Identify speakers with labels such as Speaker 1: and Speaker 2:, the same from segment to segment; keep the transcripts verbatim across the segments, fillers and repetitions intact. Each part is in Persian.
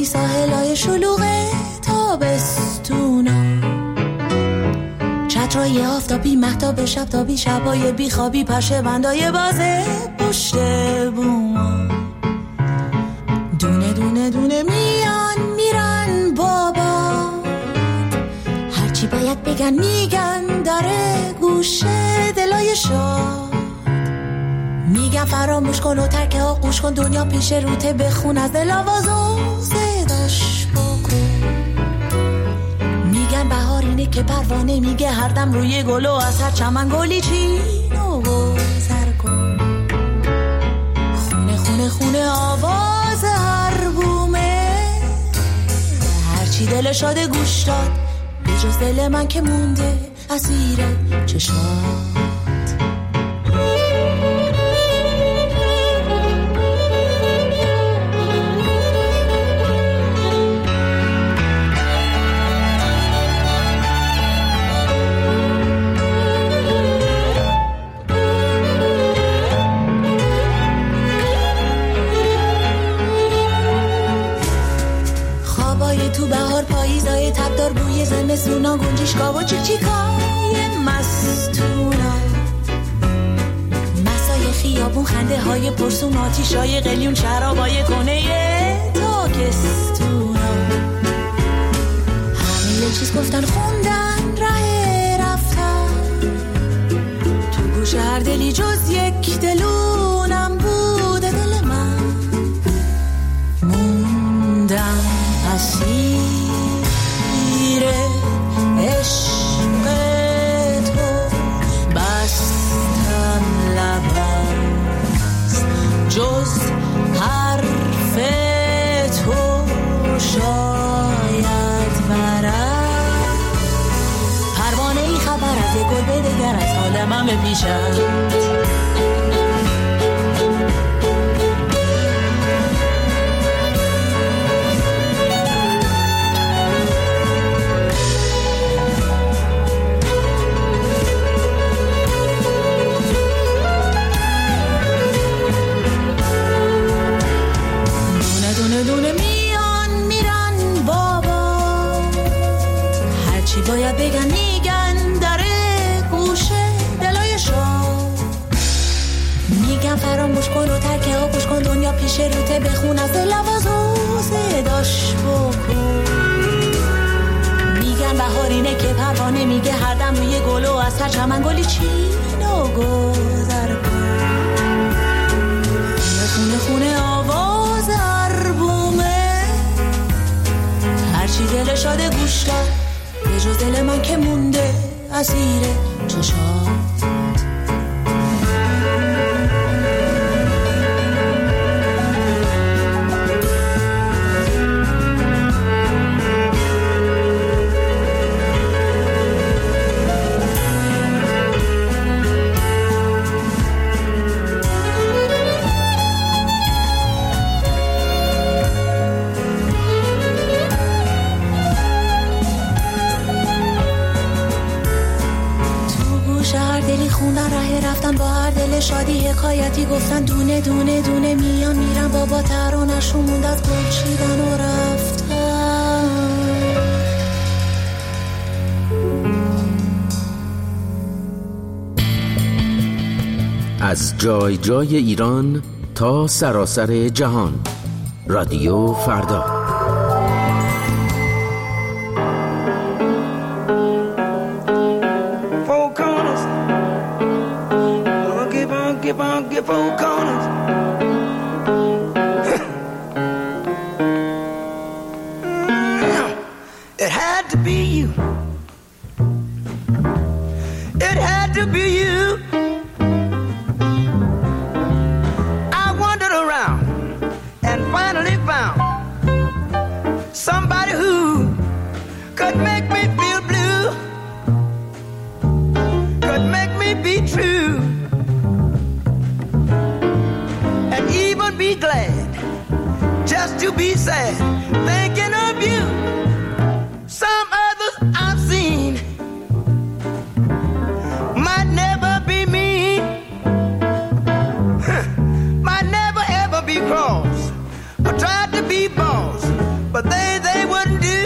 Speaker 1: میری ساحلای شلوغ تابستونا، چترای آفتابی مهتاب شب تابی، شبای بی خوابی پشه بندای بازه پشت بوما، دونه دونه دونه میان میرن بابا، هرچی باید بگن میگن داره گوشه دلای شاد، میگن فراموش کن و ترک آغوش کن، دنیا پیش روته بخون از دل آواز و صداش بکن، میگن بهار اینه که پروانه میگه هر دم روی گل و از هر چمن گلی چین و گذر کن، خونه خونه خونه آواز هر بومه، هرچی دل شاده گوش داد به جز دل من که مونده اسیر چشمات. تو بهار پاییزای تبدار بوی زمستونا، گنجشگاه و چیکچیکای مستونا، مسای خیابون خنده های پرسون، آتیشای قلیون شرابای کنه تاکستونا، همه یه چیز گفتن خوندن ره رفتن، تو گوش هر دلی جز یک دلونم بوده دل من، موندم اسیر عشق تو، بستم لبست جز حرف تو شاید برد، پروانه ای خبر از یک گل به دگر از حال من بپیشد، دونه میان میرن بابا، هرچی باید بگن میگن داره گوشه دلای شاد، میگن فراموش کن و ترک آغوش کن، دنیا پیش روته بخون از دل آواز و صداش بکن، میگن بهار اینه که پروانه میگه هر دم روی گل و از هر چمن گلی چین و گذر کن، خونه خونه آواز هرچی دل شاده گوش داد به جز دل من که مونده اسیر چشات. رفتن با هر دل شادی حکایتی گفتن، دونه دونه دونه میان میرن بابا، ترانه‌شون موند از گل چیدن و رفتن.
Speaker 2: از جای جای ایران تا سراسر جهان، رادیو فردا.
Speaker 3: Give on, give four corners. It had to be you. It had to be you. I wandered around and finally found somebody who could make me feel blue, could make me be true, be glad just to be sad thinking of you. Some others I've seen might never be mean, might never ever be cross or tried to be boss, but they wouldn't do.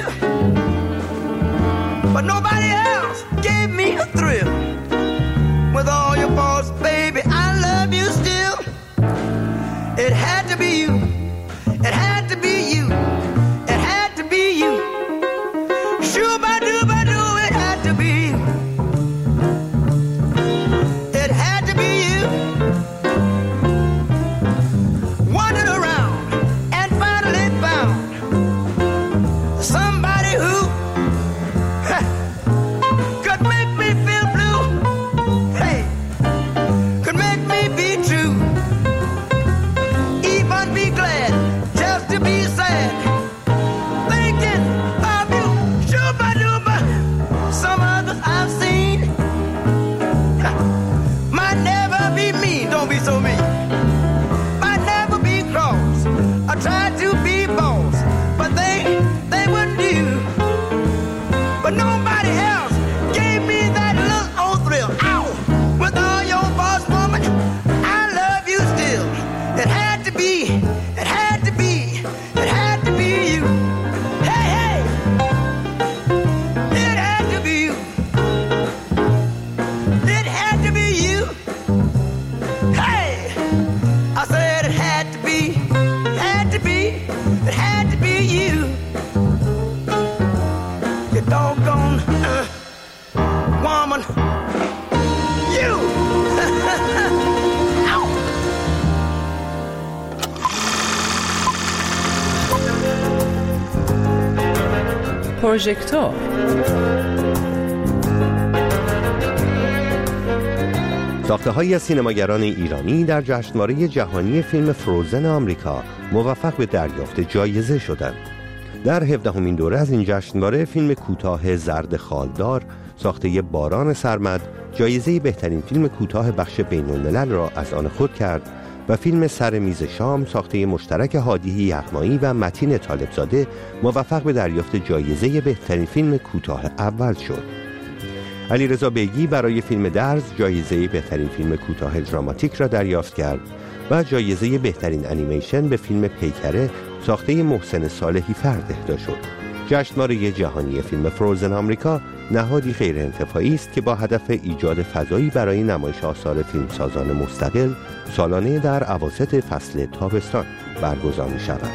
Speaker 3: But nobody else gave me a thrill. With all your faults, baby, I love you still. It had to be you. It had to be you. It had to be you. Shoo-ba-doo-ba-doo, it had to be you. It had to be you. Wandered around and finally found somebody who could make me feel blue. Hey, could make me be true. Even be glad just to be sad. Thinking of you, shoo-ba-doo-ba. Some others I've seen might never be mean. Don't be so mean. Might never be cross. I tried to be boss, but they, they wouldn't do. But nobody else gave me that little old thrill. Ow! With all your faults, woman, I love you still. It had to be, it had to be, it had to be you. Hey, hey! It had to be you. It had to be you. Hey! I said it had to be, had to be, it had to be you. You doggone uh, woman. You! Ow!
Speaker 4: پروژکتور
Speaker 5: ساخته‌های از سینماگران ایرانی در جشنواره جهانی فیلم فروزن آمریکا موفق به دریافت جایزه شدند. در هفدهمین دوره از این جشنواره فیلم کوتاه زرد خالدار ساخته باران سرمد جایزه بهترین فیلم کوتاه بخش بین‌الملل را از آن خود کرد و فیلم سر میز شام ساخته مشترک هادی یغمایی و متین طالبزاده موفق به دریافت جایزه بهترین فیلم کوتاه اول شد. علیرضا بیگی برای فیلم درز جایزه بهترین فیلم کوتاه دراماتیک را دریافت کرد و جایزه بهترین انیمیشن به فیلم پیکره ساخته محسن صالحی فرد اهدا شد. جشنواره جهانی فیلم فروزن آمریکا نهادی غیر انتفاعی است که با هدف ایجاد فضایی برای نمایش آثار فیلمسازان مستقل سالانه در اواسط فصل تابستان برگزار می شود.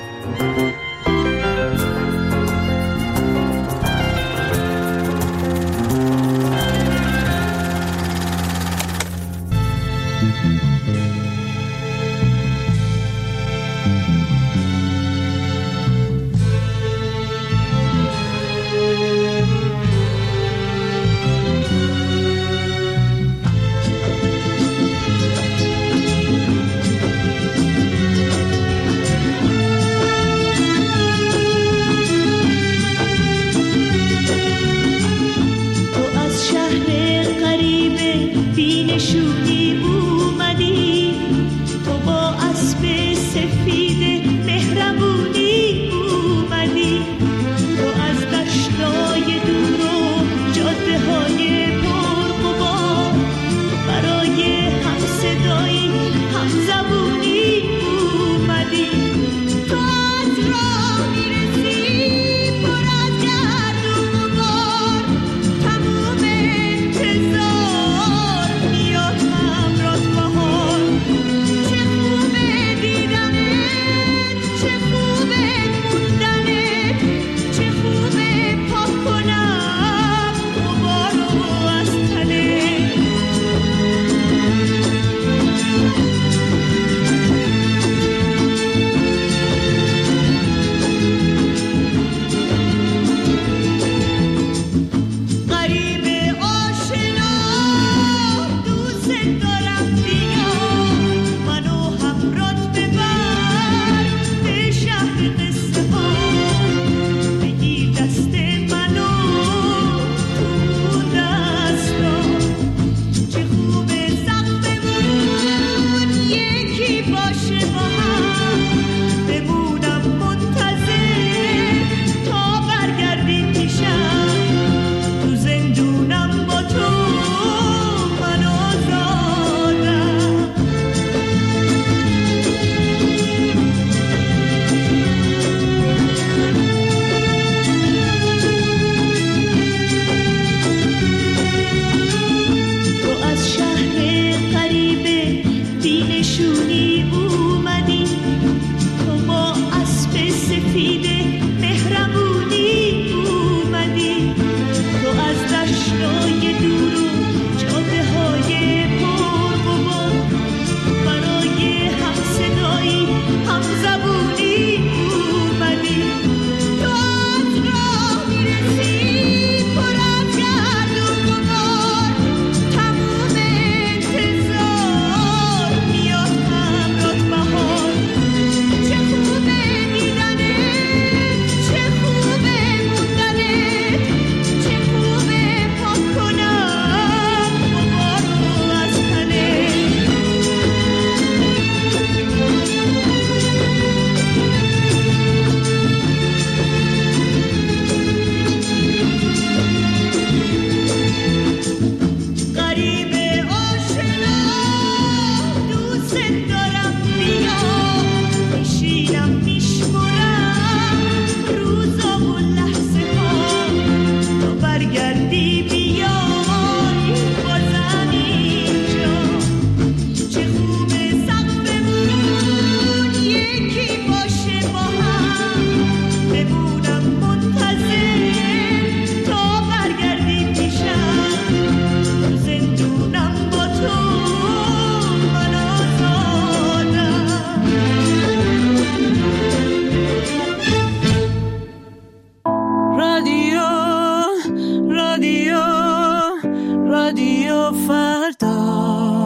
Speaker 6: رادیو فردا.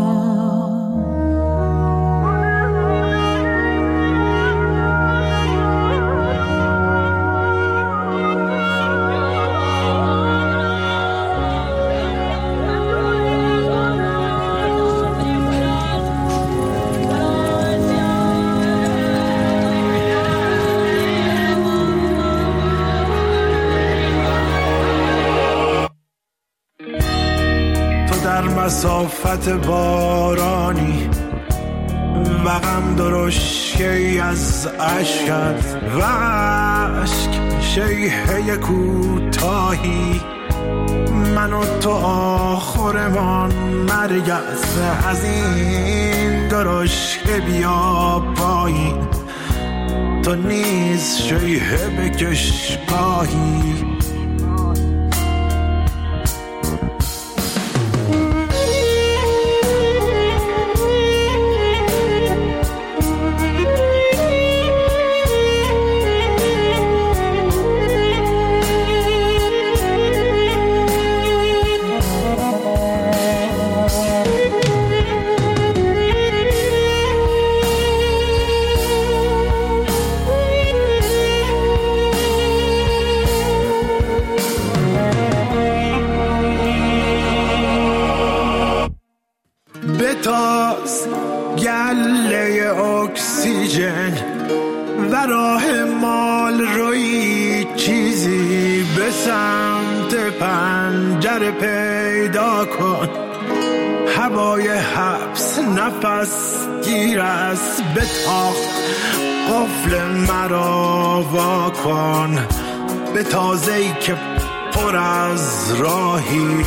Speaker 7: مسافت بارانی و غم درشکی از عشقت و عشق شیهه کوتاهی، من و تو آخرمان مرگ است. از این درشکه بیا پایین، تو نیز شیهه بکش گاهی. بتاز گله اکسیژن و راه مال روی چیزی به سمت پنجره پیدا کن. هوای حبس نفس گیر است، بتاخ قفل مرا وا کن. به تازه‌ای که پر از راهی،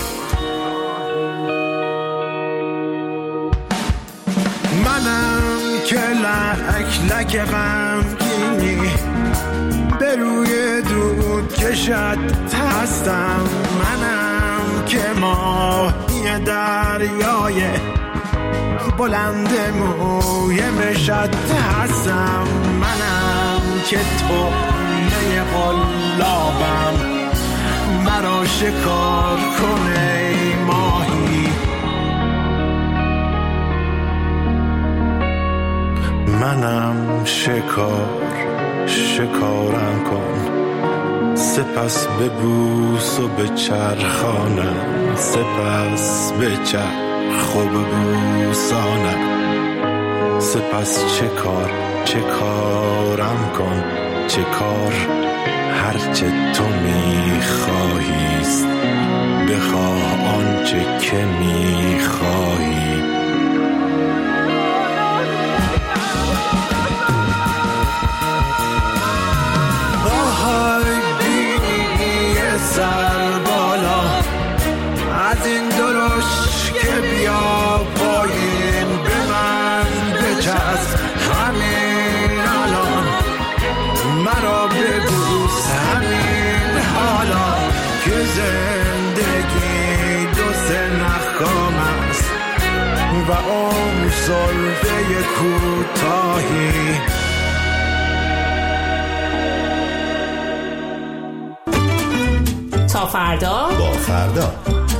Speaker 7: منم که لک لک غمگینی به روی دود کشت هستم. منم که ماهی دریای بلند موی مشت هستم. منم که طعمه قلابم، مرا شکار کنه ماهی. منم شکار، شکارم کن، سپس ببوس و بچرخانم، سپس بچرخ و ببوسانم. سپس چه کار، چه کارم کن، چه کار هرچه تو میخواهیست، بخواه آنچه که میخواهی. سر بالا از این درش که بیا پایین، به من بچسب همین الان، مرا ببوس همین حالا که زندگی دو سه نخام است و عمر زلفه کوتاهی.
Speaker 8: تا فردا
Speaker 5: با فردا.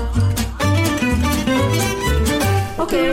Speaker 8: اوکی.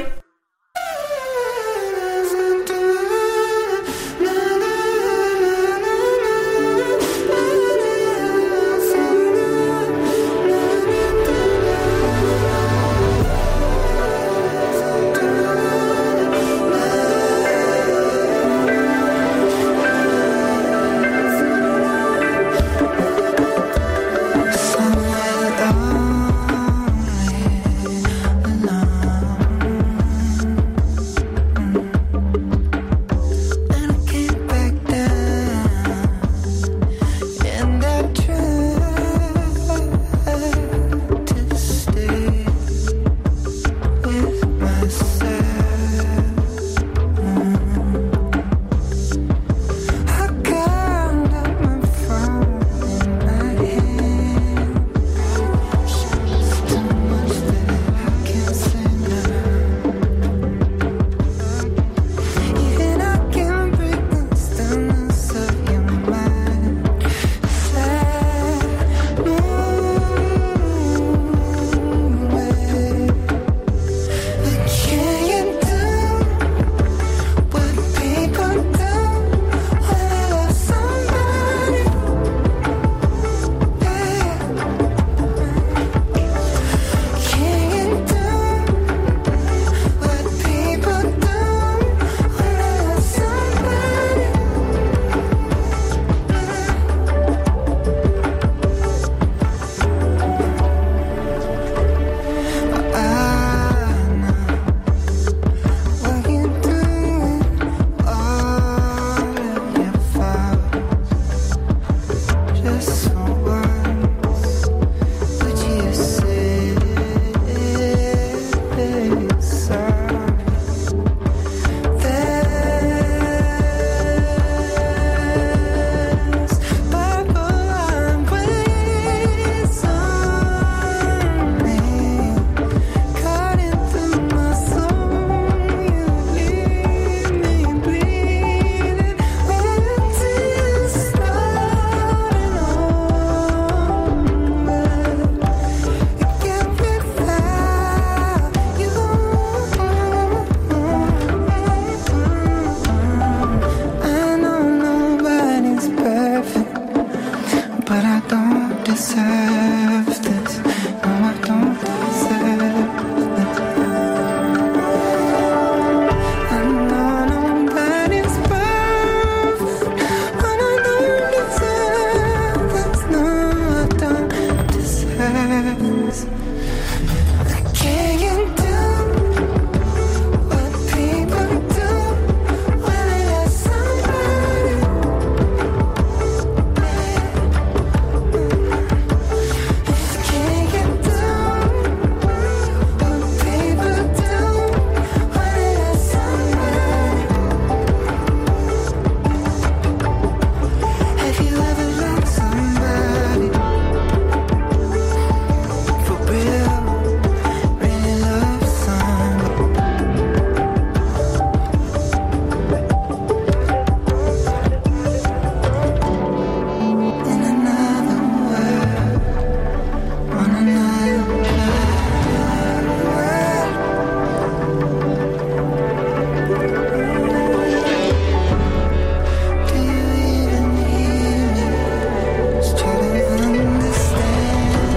Speaker 9: deserve this. No, I don't deserve this. I know nobody's perfect, but I don't deserve this. No, I don't deserve this. I can't get down what people do when they love somebody. I can't get down what people do when they love somebody. Have you ever loved somebody for real? Really love somebody? In another world, on another world. Do you even hear me? Just try to understand.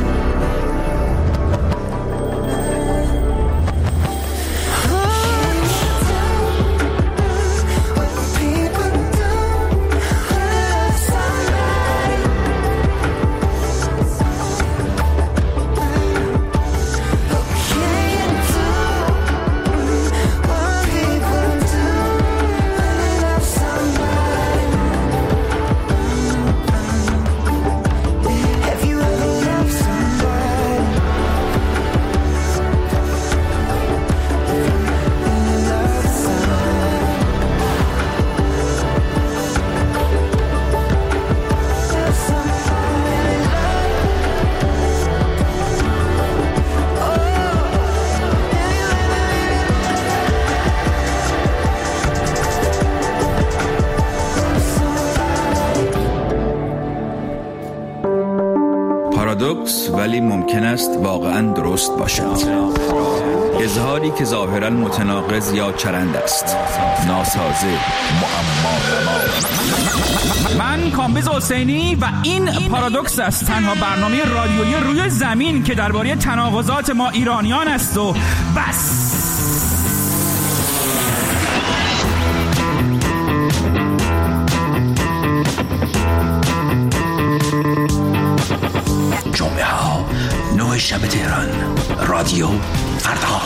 Speaker 9: What people do when they love somebody. Can't do what people do when they love somebody. Have you ever loved somebody? Love somebody. Love
Speaker 10: پارادوکس ولی ممکن است واقعاً درست باشد. اظهاری که ظاهراً متناقض یا چرند است. ناسازه، معما.
Speaker 11: من کامبیز حسینی و این پارادوکس است، تنها برنامه رادیویی روی زمین که درباره تناقضات ما ایرانیان است و بس.
Speaker 2: جمعه ها نه شب تهران، رادیو فردا.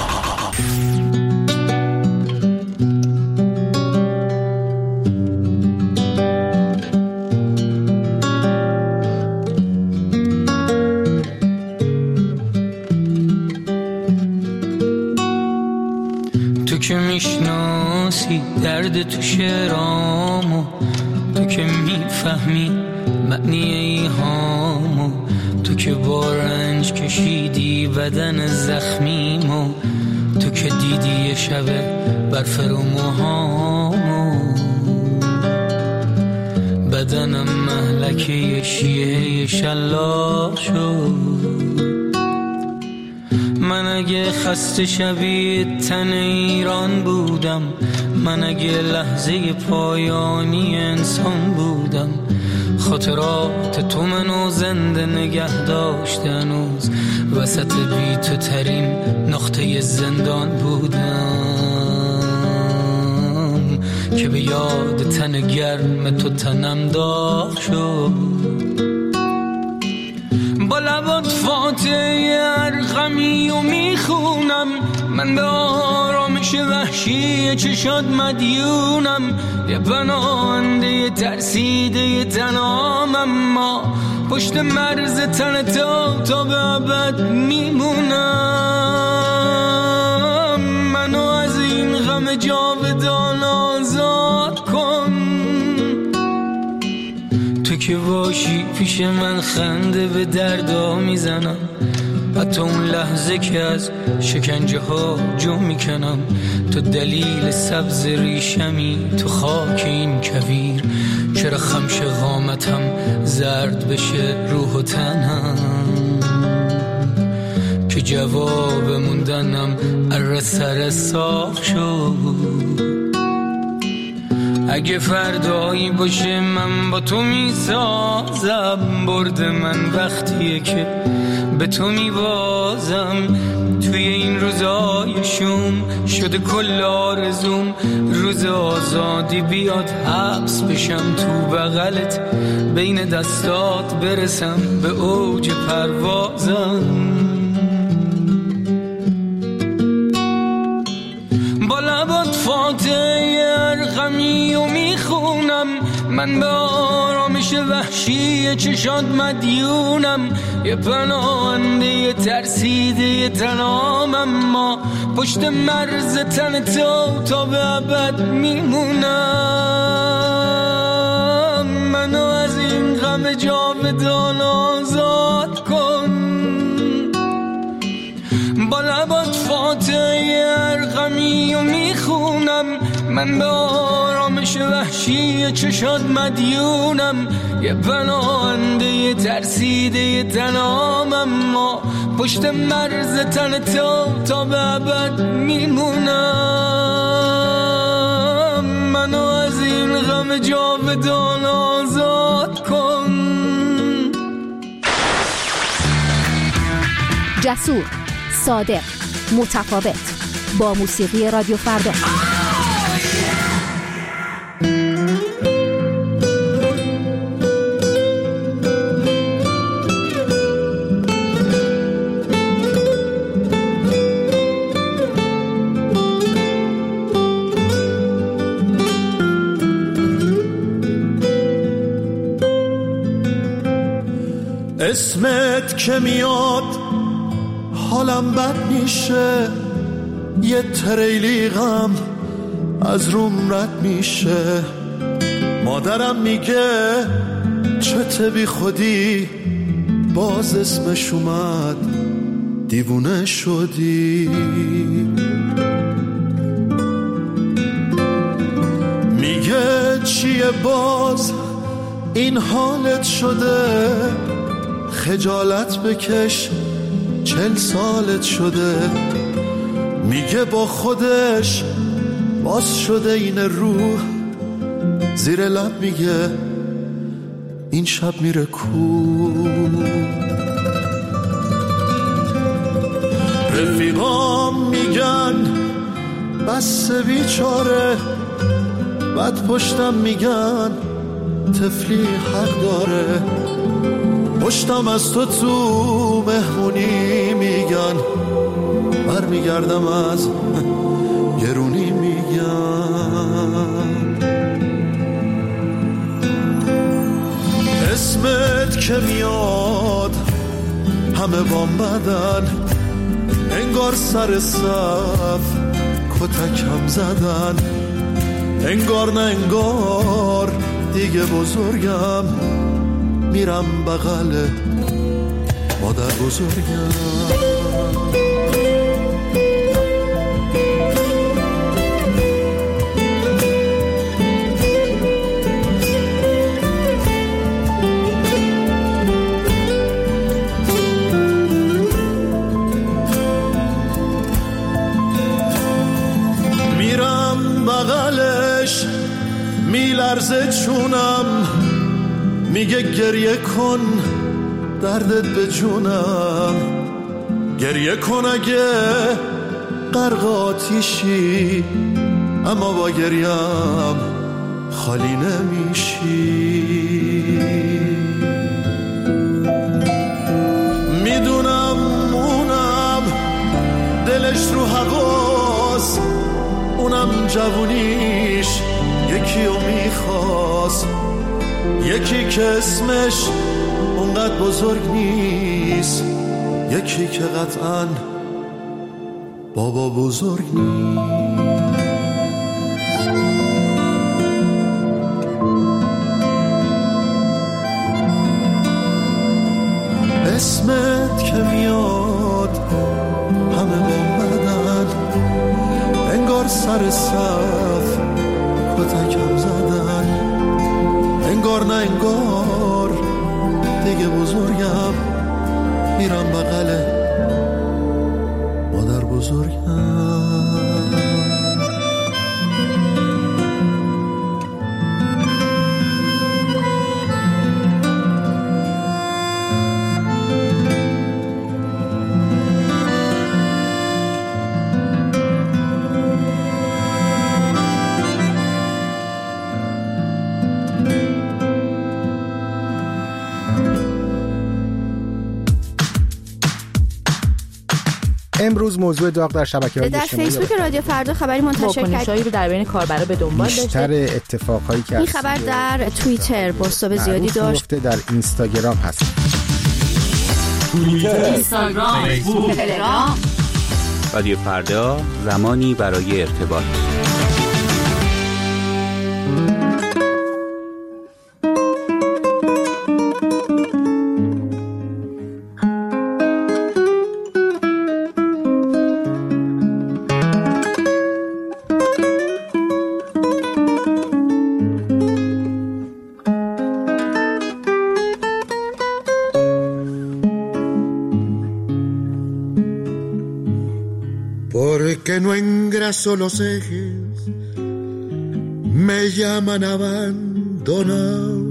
Speaker 9: تو که میشناسی درد تو شعرامو، تو که میفهمی معنی ایهامو، تو که با رنج کشیدی بدن زخمیمو، تو که دیدی یه شبه برف رو موهامو، بدنم مهلکه یه شیعه شلاق شد. من اگه خسته شبیه تن ایران بودم، من اگه لحظه پایانی انسان بودم، خاطرات تو منو زنده نگه داشت هنوز، وسط بی تو ترین نقطه زندان بودم که به یاد تن گرم تو تنم داغ شد. با لبات فاتحه ارقمی و میخونم، من به آرامش وحشی چشات مدیونم، یه پناهنده ترسیده تنام، اما پشت مرز تن تو تا به ابد میمونم. منو از این غم جاودان آزاد کن، تو که باشی پیش من خنده به دردا میزنم، حتی اون لحظه که از شکنجه ها جو میکنم. تو دلیل سبز ریشمی تو خاک این کویر، چرا خمش قامتم زرد بشه روح و تنم، که جواب موندنم اره سر ساخ شد. اگه فردایی باشه من با تو میسازم، برد من وقتیه که به تو میبازم. توی این روزای شوم شده کل آرزوم، روز آزادی بیاد حبس بشم تو بغلت، بین دستات برسم به اوج پروازم. با لبات فاتحه ارقمی و میخونم، من به آرامش وحشی چشات مدیونم. یه پناهنده یه ترسیده یه تنام، اما پشت مرز تن تو تا به ابد میمونم. منو از این غم جاودان آزاد کن. با لبات فاتحه ارقمی و میخونم، من به آرامش وحشی چشات مدیونم. یه پناهنده یه ترسیده یه تنام، اما پشت مرز تن تو تا به ابد میمونم. منو از این غم جاودان آزاد کن.
Speaker 12: جسور، صادق، متفاوت، با موسیقی رادیو فردا.
Speaker 13: اسمت که میاد حالم بد میشه، یه تریلی غم از روم رد میشه. مادرم میگه چته بی خودی، باز اسمش اومد دیوونه شدی. میگه چیه باز این حالت شده، خجالت بکش چل سالت شده. میگه با خودش باز شده این روح، زیر لب میگه این شب میره کو. رفیقام میگن بس بیچاره، بعد پشتم میگن طفلی حق داره. پشتم از تو تو مهمونی میگن، برمیگردم از گرونی میگن. اسمت که میاد همه بام بدن، انگار سر صف کتکم زدن. انگار نه انگار دیگه بزرگم، میرم بغل مادر بزرگم. میرم بغلش میلرزه چونم، میگه گریه کن دردت به جونم. گریه کن اگه غرق آتیشی، اما با گریم خالی نمیشی. میدونم اونم دلش رو هواست، اونم جوونیش یکی رو میخواست. یکی که اسمش اونقدر بزرگ نیست، یکی که قطعاً بابا بزرگ نیست. اسمت که میاد همه با بدن، انگار سر صف کتکم زدن. انگار نه انگار دیگه بزرگم، میرم بغل مادر بزرگم.
Speaker 14: امروز موضوع داغ در شبکه‌های اجتماعی
Speaker 12: در فیسبوک رادیو فردا خبری منتشر کرد
Speaker 4: رو در بین کاربرا به دنبال داشته.
Speaker 14: بیشتر اتفاقایی که
Speaker 12: این خبر در توییتر پست زیادی داشت.
Speaker 14: در اینستاگرام هست.
Speaker 15: توییتر، اینستاگرام، فیسبوک، تلگرام.
Speaker 16: رادیو فردا، زمانی برای ارتباط.
Speaker 13: Porque no engraso los ejes, me llaman abandonado.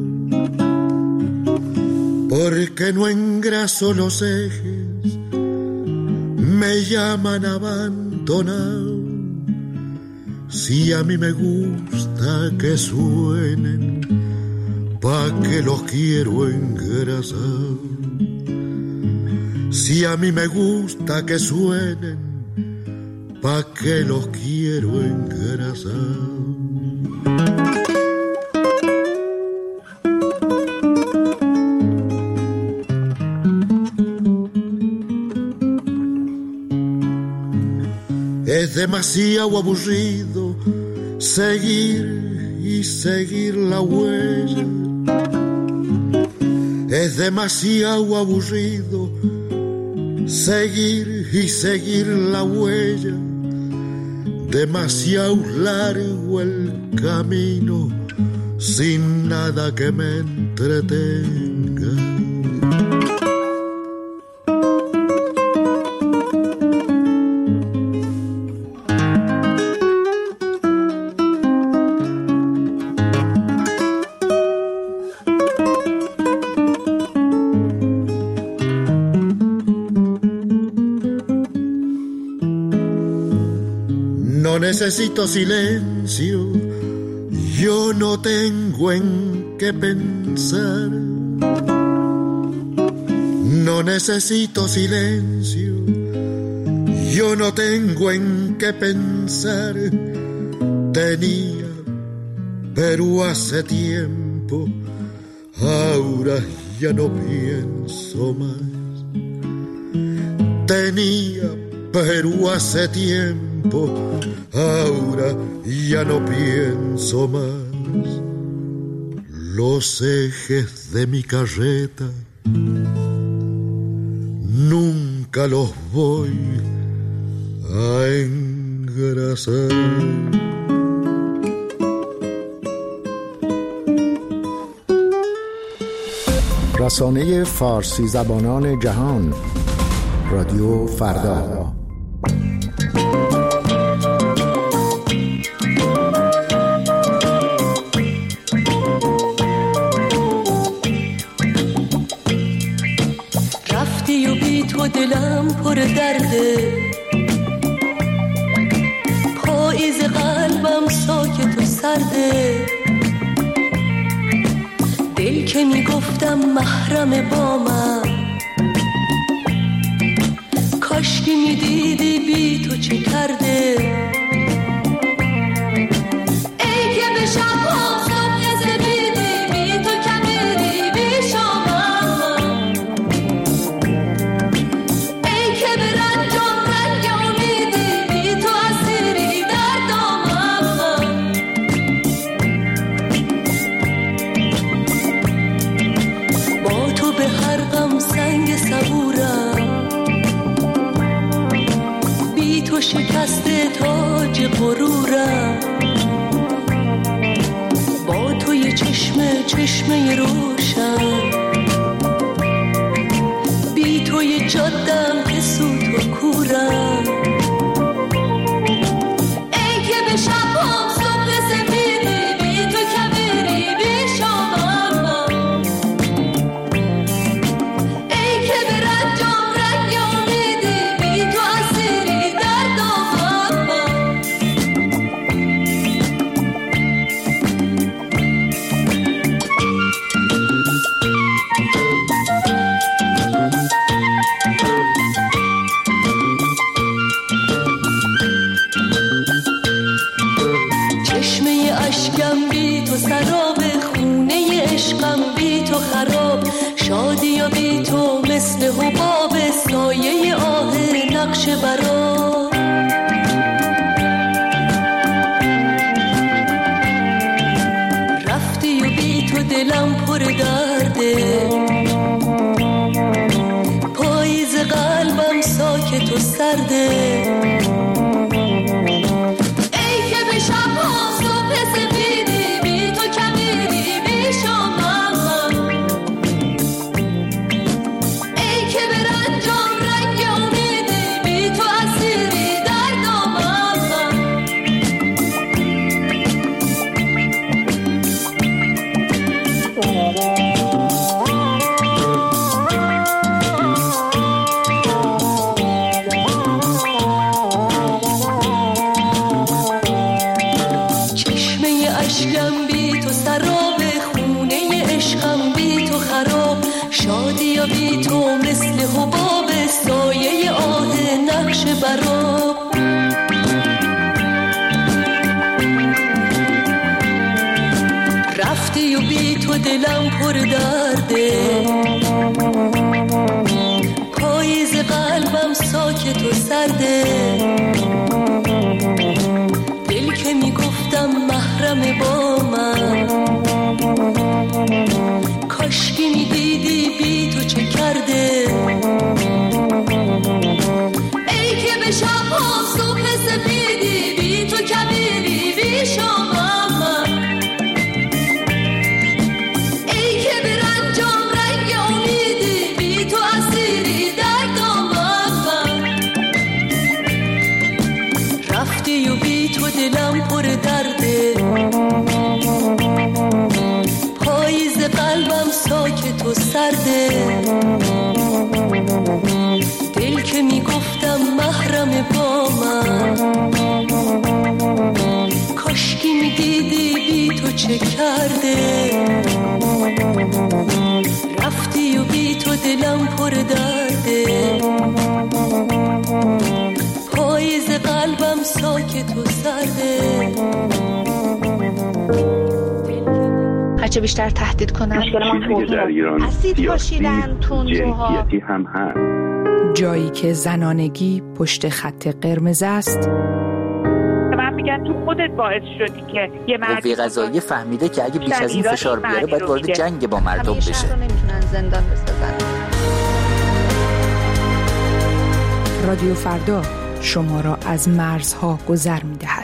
Speaker 13: Porque no engraso los ejes, me llaman abandonado. Si a mí me gusta que suenen, pa' que los quiero engrasar. Si a mí me gusta que suenen, pa' que los quiero engrasar. Es demasiado aburrido seguir y seguir la huella. Es demasiado aburrido seguir y seguir la huella. Demasiado largo el camino sin nada que me entretenga. No necesito silencio, yo no tengo en qué pensar. No necesito silencio, yo no tengo en qué pensar. Tenía, pero hace tiempo, ahora ya no pienso más. Tenía, pero hace tiempo, ahora ya no pienso más. Los ejes de mi carreta nunca los voy a engrasar.
Speaker 14: رسانه فارسی زبانان جهان، رادیو فردا.
Speaker 17: رفتی و بی تو دلم پر درده، پاییز قلبم ساکت و سرده. دل که میگفتم محرم با من، کاشکی میدیدی بی تو چه کرده. ای که به شب‌ها صبح زدیدی بی تو کمیدی بی شامم. ای که به رنجم رنگ امیدی بی تو اسیری در دامم. با تو به هر غم سنگ صبورم، بی تو شکسته تاج غرورم. با تو یه چشمه چشمه روشن، بی تو یه جادم که سوت و کورم. ای که به شب‌هام صبح سفیدی بی تو کبیری بی شامم. ای که به رنجم رنگ امیدی بی تو اسیری در دامم. نقش برا. رفتی و بی تو دلم پر درده، پاییز قلبم ساکت و سرده. ای که به شب ها صبح سفیدی، بی تو کمیدی بی شامم. ای که به رنجام رنگ امیدی، بی تو اسیری در دامم. عشقم بی تو سراب، خونه عشقم بی تو خراب. شادی یا بی تو مثل حباب، سایه آه نقش براب. رفتی و بی تو دلم پر درده، پاییز قلبم ساکت و سرده. دل که میگفتم محرم با من، کاشکی میدیدی بی تو چه کرده. ای که به شبها صبح سفیدی، بی تو کبیری بی شامم. ای که به رنجام رنگ امیدی، بی تو اسیری در دامم. رفتی و بی تو دلم پر درده، پاییز قلبم ساکت و سرده. دل که میگفتم محرم با من، کاشکی میدیدی بی تو چه کرده. رفتی و بی تو دلم پر درده، پاییز قلبم ساکت و سرده.
Speaker 4: هرچه بیشتر تهدید کنن
Speaker 18: چیزی در ایران
Speaker 4: اسید پاشیدن تندروها
Speaker 18: هم هست.
Speaker 19: جایی که زنانگی پشت خط قرمز است.
Speaker 20: من میگن تو خودت باعث شدی که یه مردی
Speaker 21: قوه قضاییه فهمیده که اگه بیش از این فشار بیاره باید وارد جنگ با مردم بشه.
Speaker 4: شهر رو نمیتونن زندان بسازن.
Speaker 19: رادیو فردا شما را از مرزها گذر می‌دهد.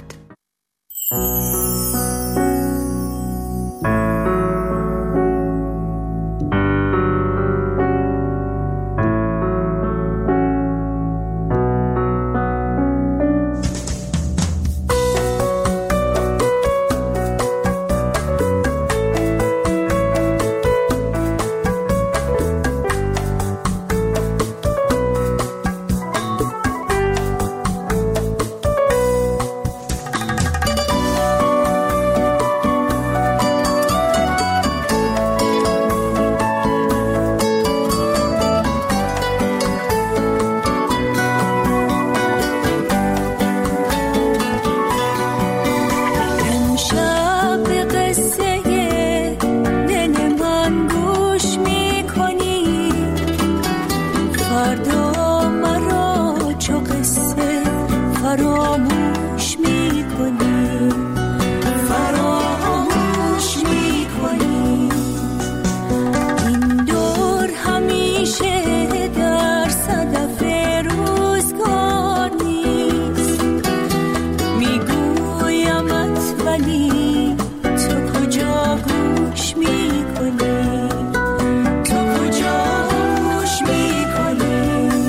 Speaker 1: میکنی، تو کجا گوش میکنی.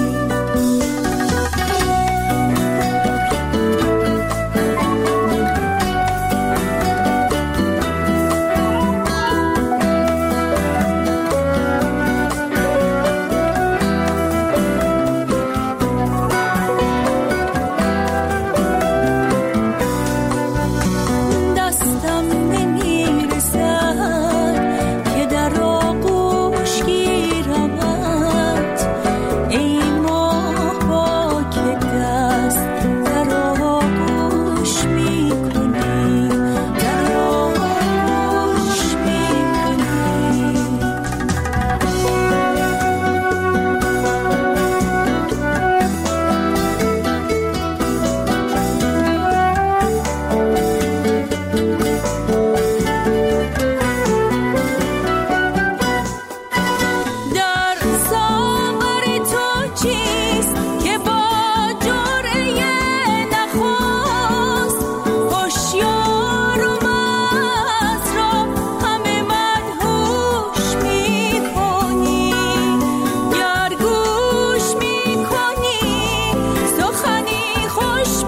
Speaker 1: چیست که با جرعه نخواست هوشیار و مست را همه مدهوش می‌کنی. گر گوش می‌کنی سخنی خوش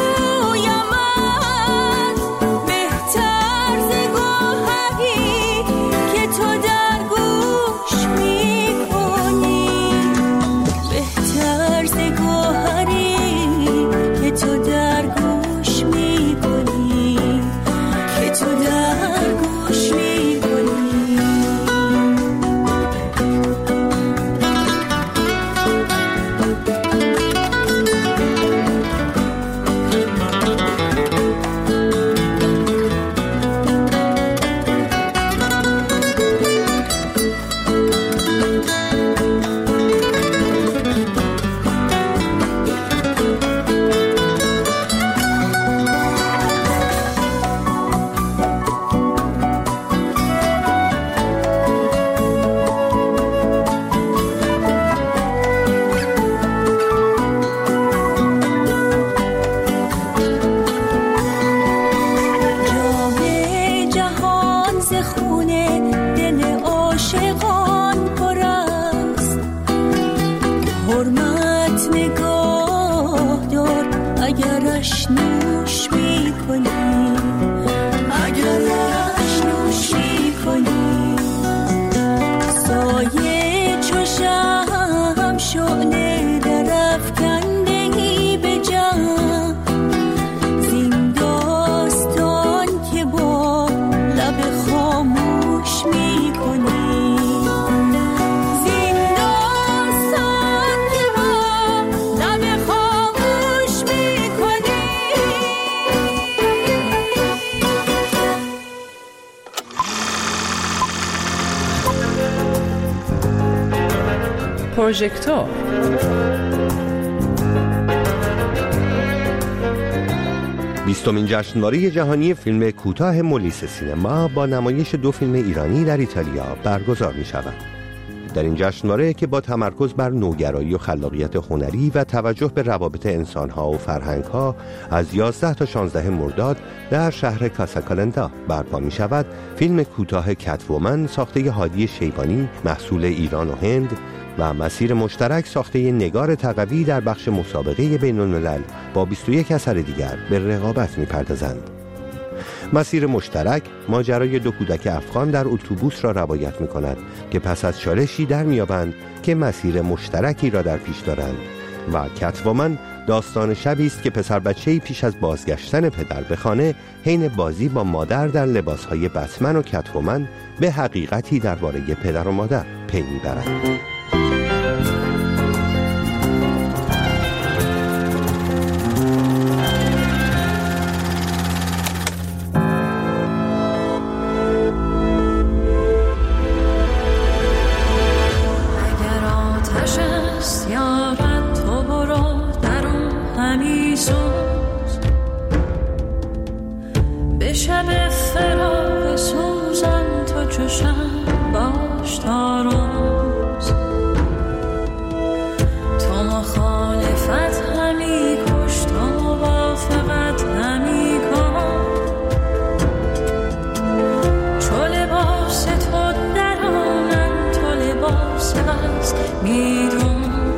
Speaker 1: بگویمت، بهتر ز گوهری که تو در گوش می‌کنی، بهتر ز گوهری که تو در گوش می‌کنی، که تو در گوش می‌کنی. جام جهان ز خون دل عاشقان پر است، حرمت نگاه دار اگرش نوش می‌کنی، اگرش نوش می‌کنی. سایه چو شمع شعله درافکنده‌ای به جان، زین داستان که با لب خاموش می‌کنی، زین داستان که با لب خاموش می‌کنی.
Speaker 19: پروژکتور
Speaker 5: بیستمین جشنواره جهانی فیلم کوتاه مولیس سینما با نمایش دو فیلم ایرانی در ایتالیا برگزار می شود. در این جشنواره که با تمرکز بر نوگرایی و خلاقیت هنری و توجه به روابط انسانها و فرهنگها از یازده تا شانزده مرداد در شهر کاساکالندا برپا می شود، فیلم کوتاه کت‌وومن ساخته هادی شیبانی محصول ایران و هند و مسیر مشترک ساخته نگار تقوی در بخش مسابقه بین الملل با بیست و یک اثر دیگر به رقابت می پردازند. مسیر مشترک ماجرای دو کودک افغان در اتوبوس را روایت می کند که پس از چالشی در می یابند که مسیر مشترکی را در پیش دارند و کت‌وومن داستان شبی است که پسر بچه‌ای پیش از بازگشتن پدر به خانه حین بازی با مادر در لباسهای بتمن و کت‌وومن به حقیقتی درباره پدر و مادر پی می‌برد.
Speaker 17: شب فراق سوزن تو چشم باش تا روز، تو مخالفت همی کش، تو موافقت همی کن، چو لباس تو درانم تو لباس بس میدون.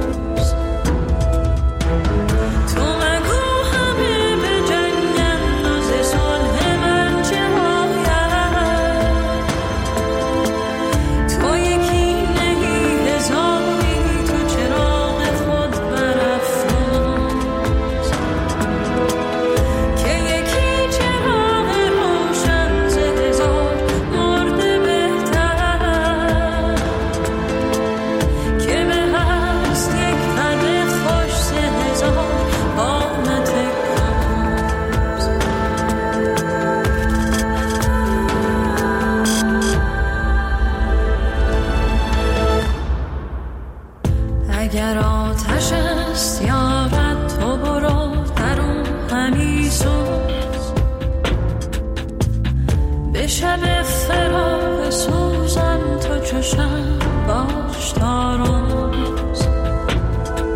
Speaker 17: اگر آتش است یارد تو برو درون همی سوز، به شب فراق سوزن تو چشم باش تا روز،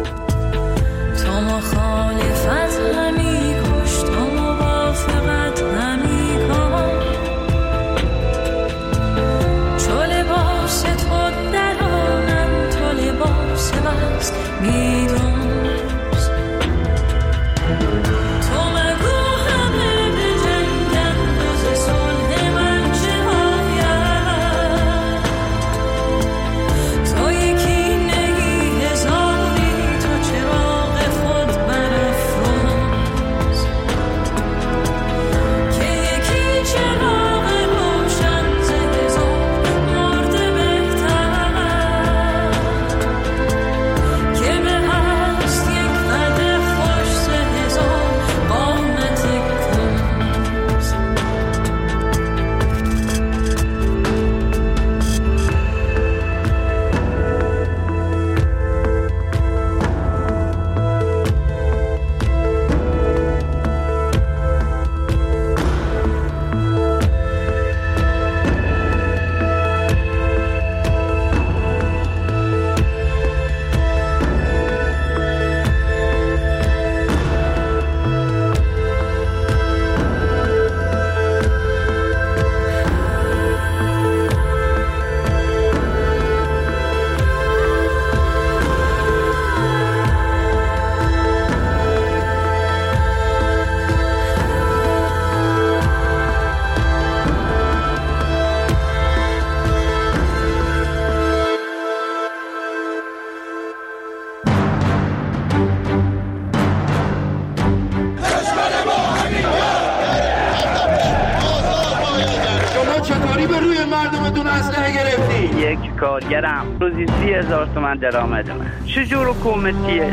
Speaker 3: مردمتون اسلحه گرفتی؟
Speaker 22: یک کارگرم روزی سی هزار تومن درآمد من. چجور حکومتیه؟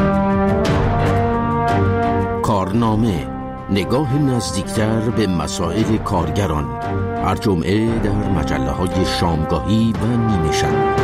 Speaker 2: کارنامه، نگاه نزدیکتر به مسائل کارگران، هر جمعه در مجله های شامگاهی و نیمه شب.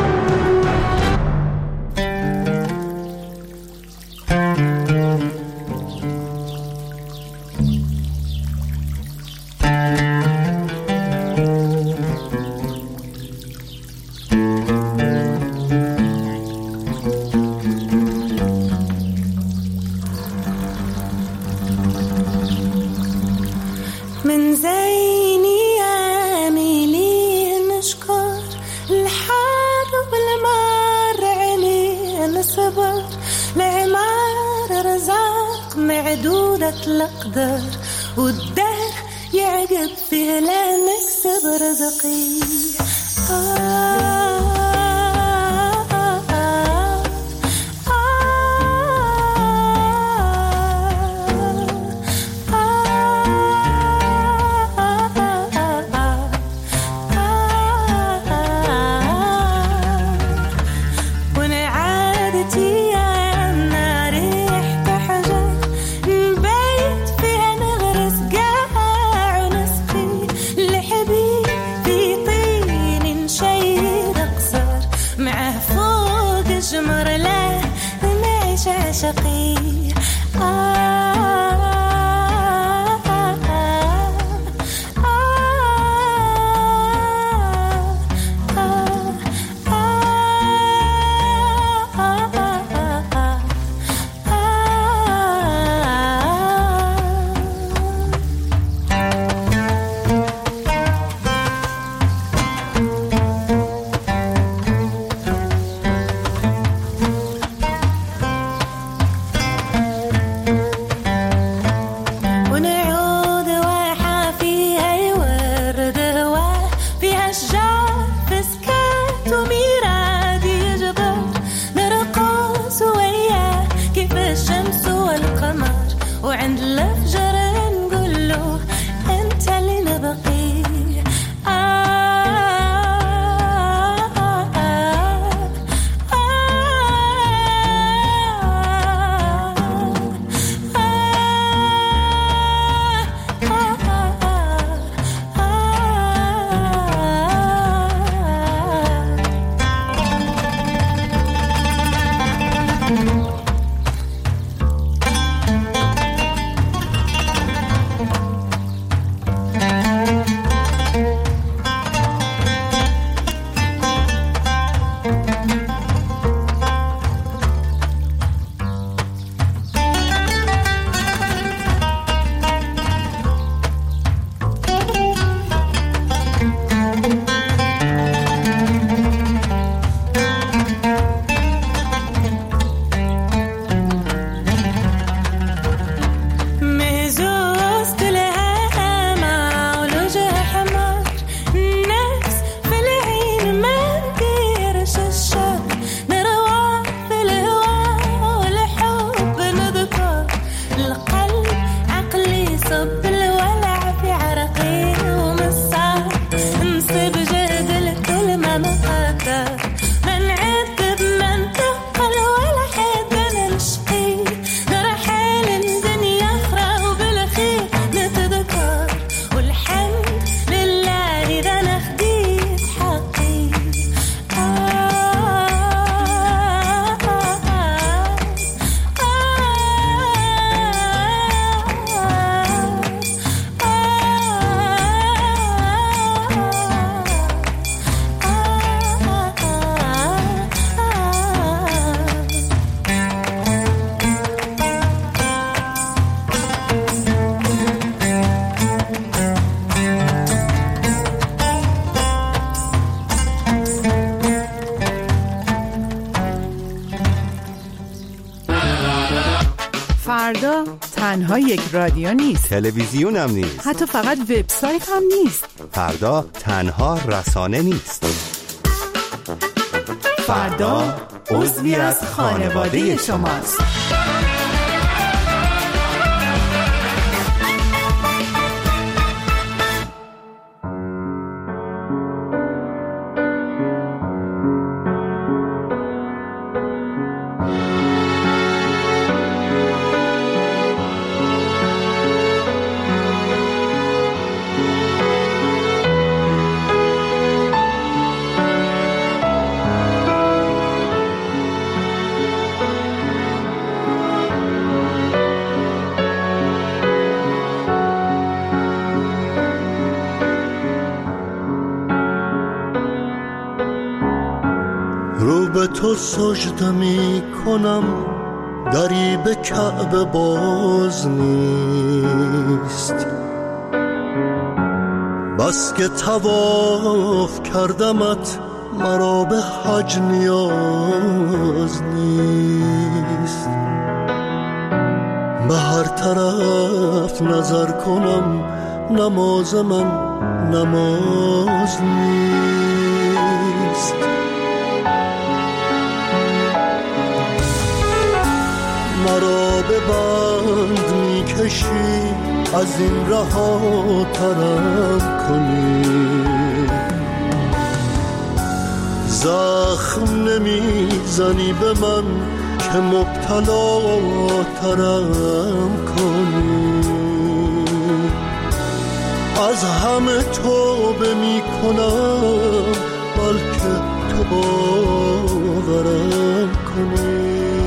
Speaker 1: من زيني عاملي نشكر الحار والمار علينا صبر العمار رزاق معدودة الأقدار والدهر يعقب فيه لا نكسب رزقي آه عشقي
Speaker 19: فردا تنها یک رادیو نیست،
Speaker 5: تلویزیون هم نیست،
Speaker 19: حتی فقط وبسایت هم نیست.
Speaker 5: فردا تنها رسانه نیست.
Speaker 19: فردا عضوی از خانواده شماست.
Speaker 13: تو سجده می کنم، دری به کعبه باز نیست. بس که طواف کردمت، مرا به حج نیاز نیست. به هر طرف نظر کنم، نماز من نماز نیست. مرا به بند می کشی، از این رها ترم کنی. زخم نمی زنی به من که مبتلا ترم کنی. از همه توبه می کنم، بلکه تو باورم کنی.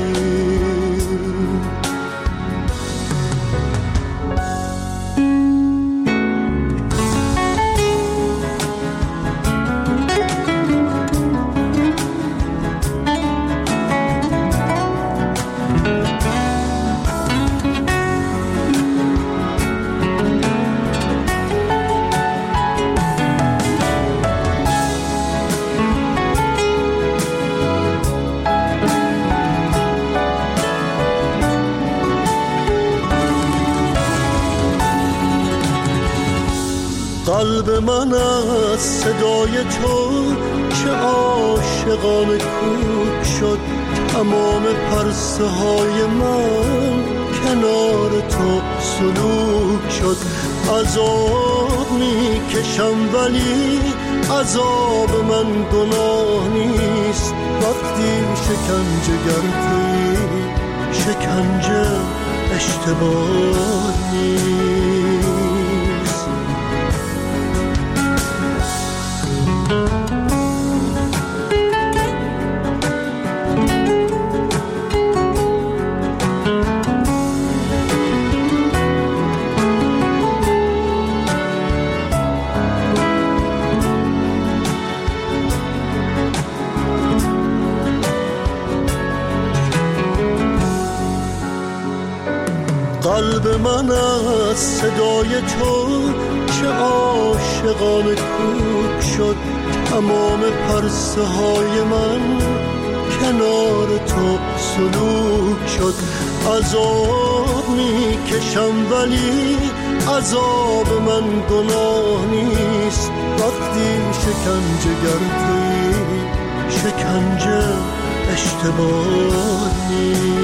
Speaker 13: قلب من از صدای تو چه عاشقانه کوک شد. تمام پرسه های من کنار تو سلوک شد. عذاب می کشم ولی عذاب من گناه نیست. وقتی شکنجه گردی شکنجه اشتباه نیست. قلب من از صدای تو چه عاشقانه کوک شد. تمام پرسه های من کنار تو سلوک شد. عذاب می کشم ولی عذاب من گناه نیست. وقتی شکنجه گردی شکنجه اشتباه نیست.